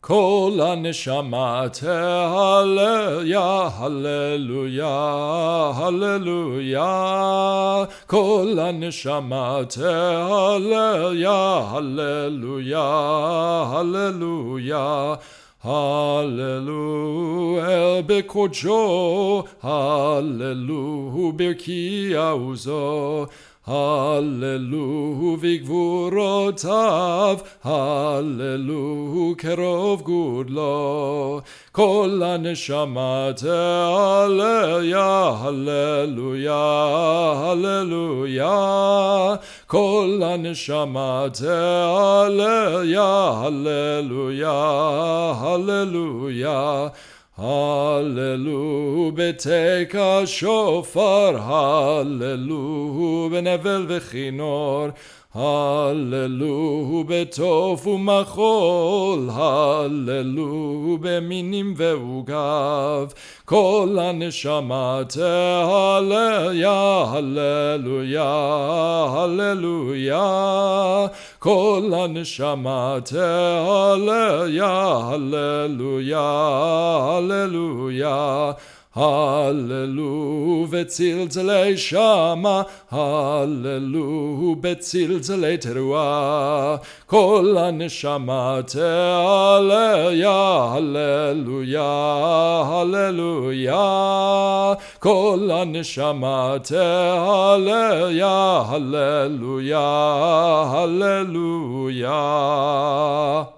כל הנשמה תהלל, הללויה, הללויה. כל הנשמה תהלל, הללויה, הללויה. הללו אל בקודשו, הללו ברקיע עוזו, הללו בגבורותיו, הללו קרוב גודלו. כל הנשמה תהלל, הללויה, הללויה. כל הנשמה תהלל, הללויה, הללויה. הללו בתקע שופר, הללו בנבל וכינור, הללו בתוף ומחול, הללו במינים ועוגב. כל הנשמה תהלל, הללויה, הללויה. כל הנשמה תהלל, הללויה, הללויה. הללו בצלצלי שמה, הללו בצלצלי תרועה. כל הנשמה תהלל, הללויה, הללויה. כל הנשמה תהלל, הללויה, הללויה.